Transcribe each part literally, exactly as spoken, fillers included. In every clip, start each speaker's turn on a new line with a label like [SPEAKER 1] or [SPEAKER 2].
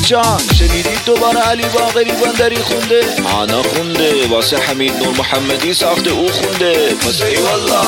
[SPEAKER 1] جان شنیدید دوباره علی باقری بندری خونده؟ آنا خونده، واسه حمید نور محمدی ساخته او خونده. پس ای والله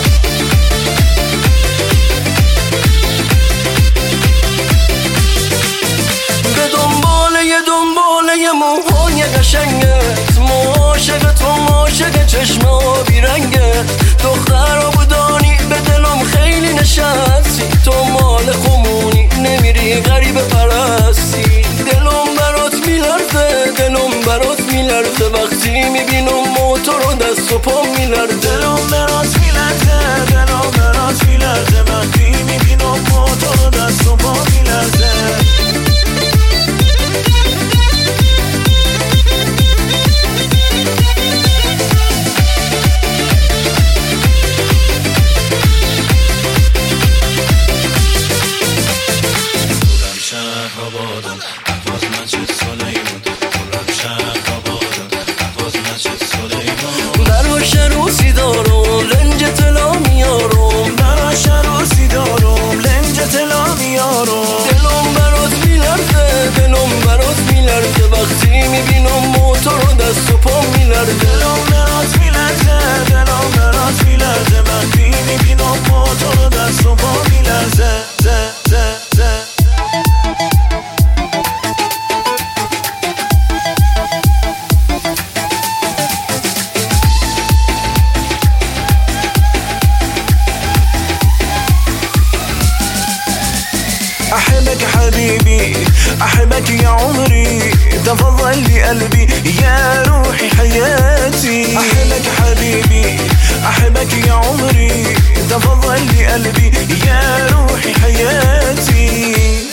[SPEAKER 2] به دنباله یه دنباله یه موهای قشنگت، عاشق تو عاشق چشم آبی رنگت، دختر آبودانی به دلم خیلی نشستی، تو مال خمونی نمیری غریب پرستی، دلم برات میلرزه دلم برات میلرزه وقتی میبینم موتور و دست و پا میلرزه، دلم برات میلرزه دلم برات میلرزه وقتی میبینم موتور و دست و پا میلرزه. وقتی میبینم موتور و دست و پا میلرزه، دلم برات میلرزه دلم برات میلرزه وقتی میبینم موتور و دست و پا میلرزه. زه زه زه أحبك حبيبي أحبك يا عمري تفضل لي قلبي يا روحي حياتي، أحبك حبيبي أحبك يا عمري تفضل لي قلبي يا روحي حياتي.